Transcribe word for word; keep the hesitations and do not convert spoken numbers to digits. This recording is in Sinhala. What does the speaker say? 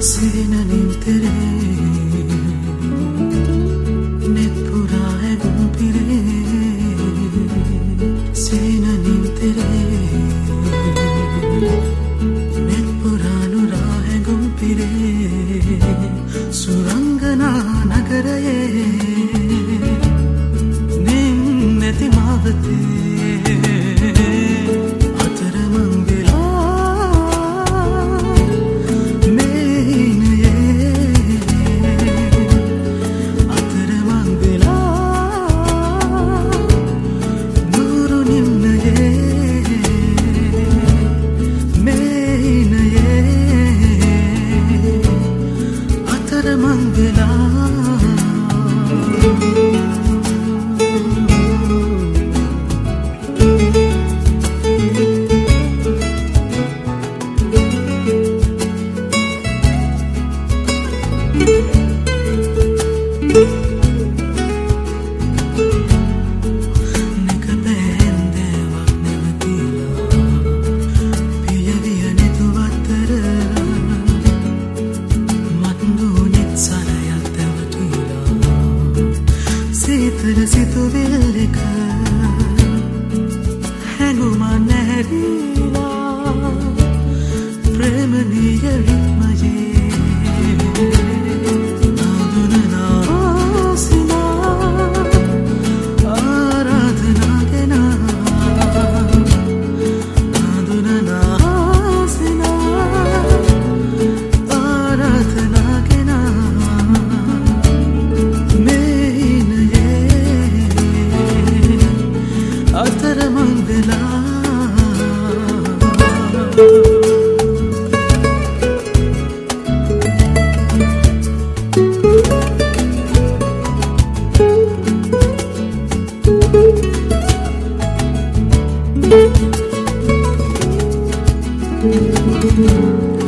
සේනනින් තෙරේ නෙත් පුරා ඇගුම් පිරේ සේනනින් තෙරේ නෙත් පුරා නුරා ඇගුම් පිරේ සුරංගනා නගරයේ නෙම් නැති මාවතේ සිතුවිල්ලක හැඟුමන් නැහැරිලා ප්‍රේමනීය රිත්මයේ නාදුනනා සිනා ආරාධනා ගෙනා නාදුනනා සිනා ආරාධනා ගෙනා අතරමං වෙලා Thank you.